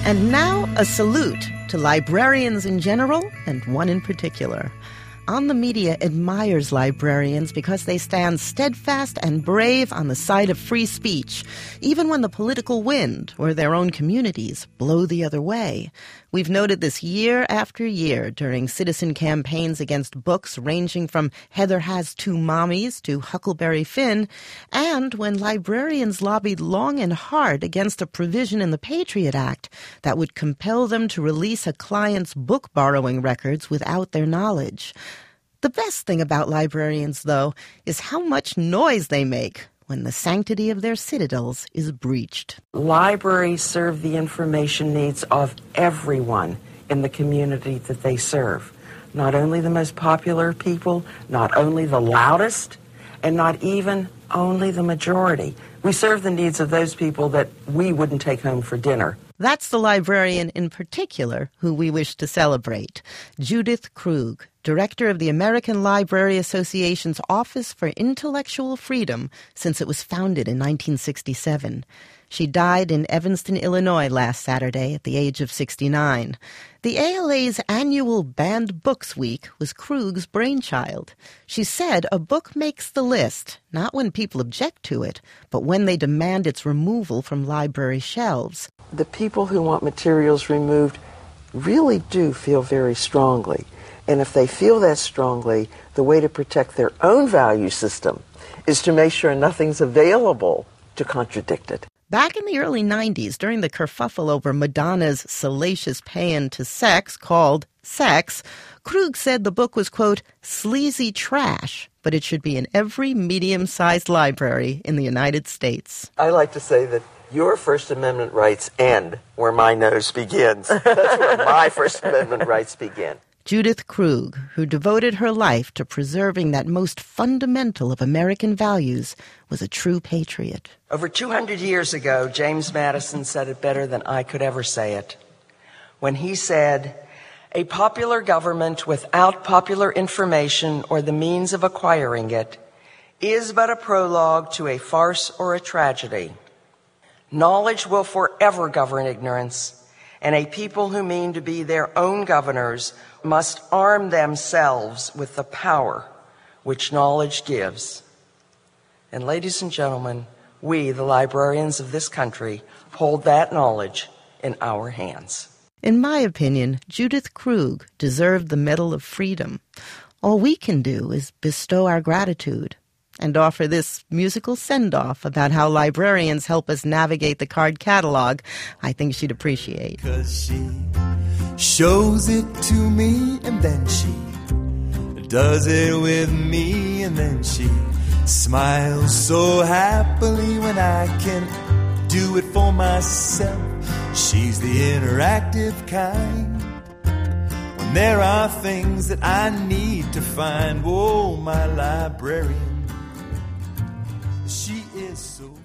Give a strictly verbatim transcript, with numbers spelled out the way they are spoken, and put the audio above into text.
And now, a salute to librarians in general and one in particular. On the Media admires librarians because they stand steadfast and brave on the side of free speech, even when the political wind or their own communities blow the other way. We've noted this year after year during citizen campaigns against books ranging from Heather Has Two Mommies to Huckleberry Finn, and when librarians lobbied long and hard against a provision in the Patriot Act that would compel them to release a client's book borrowing records without their knowledge. The best thing about librarians, though, is how much noise they make when the sanctity of their citadels is breached. Libraries serve the information needs of everyone in the community that they serve. Not only the most popular people, not only the loudest, and not even only the majority. We serve the needs of those people that we wouldn't take home for dinner. That's the librarian in particular who we wish to celebrate, Judith Krug, director of the American Library Association's Office for Intellectual Freedom since it was founded in nineteen sixty-seven. She died in Evanston, Illinois last Saturday at the age of sixty-nine. The A L A's annual Banned Books Week was Krug's brainchild. She said a book makes the list, not when people object to it, but when they demand its removal from library shelves. The people who want materials removed really do feel very strongly. And if they feel that strongly, the way to protect their own value system is to make sure nothing's available to contradict it. Back in the early nineties, during the kerfuffle over Madonna's salacious paean to sex called Sex, Krug said the book was, quote, sleazy trash, but it should be in every medium-sized library in the United States. I like to say that your First Amendment rights end where my nose begins. That's where my First Amendment rights begin. Judith Krug, who devoted her life to preserving that most fundamental of American values, was a true patriot. Over two hundred years ago, James Madison said it better than I could ever say it, when he said, "A popular government without popular information or the means of acquiring it is but a prologue to a farce or a tragedy. Knowledge will forever govern ignorance, and a people who mean to be their own governors must arm themselves with the power which knowledge gives." And ladies and gentlemen, we, the librarians of this country, hold that knowledge in our hands. In my opinion, Judith Krug deserved the Medal of Freedom. All we can do is bestow our gratitude and offer this musical send-off about how librarians help us navigate the card catalog. I think she'd appreciate. 'Cause she shows it to me, and then she does it with me, and then she smiles so happily when I can do it for myself. She's the interactive kind. When there are things that I need to find, oh, my librarian, she is so